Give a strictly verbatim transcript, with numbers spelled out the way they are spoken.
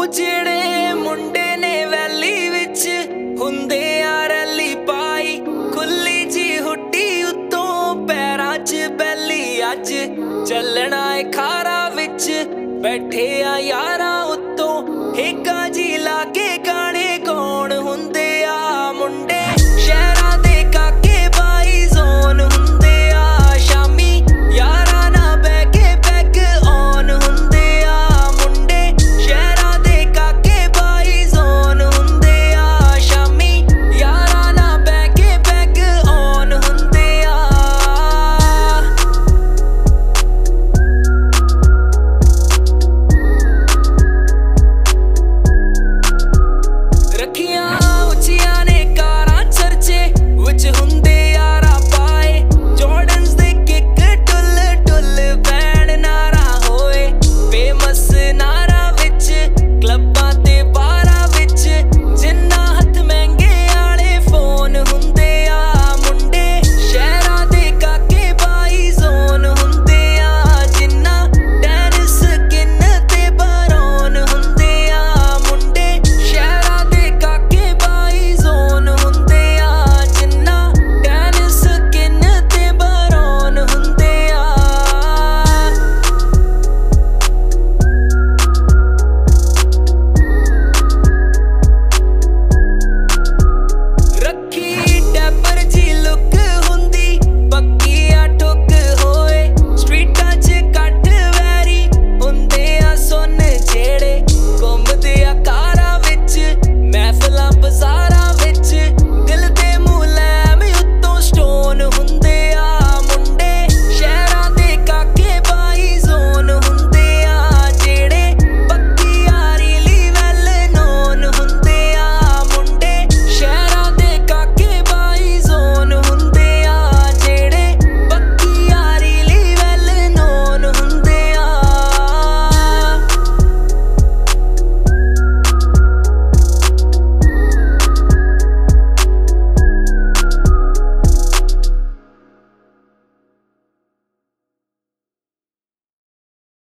ਜਿਹੜੇ ਮੁੰਡੇ ਨੇ ਵੈਲੀ ਵਿੱਚ ਹੁੰਦੇ ਆ ਰੈਲੀ ਪਾਈ, ਖੁੱਲੀ ਜੀ ਹੁੱਡੀ ਉੱਤੋਂ ਪੈਰਾਂ 'ਚ ਬੈਲੀ। ਅੱਜ ਚੱਲਣਾ ਏ ਖਾਰਾ ਵਿੱਚ ਬੈਠੇ ਆ ਯਾਰਾਂ ਉੱਤੋਂ, ਹੇਕਾਂ ਜੀ ਲਾ ਕੇ ਗਾਣੇ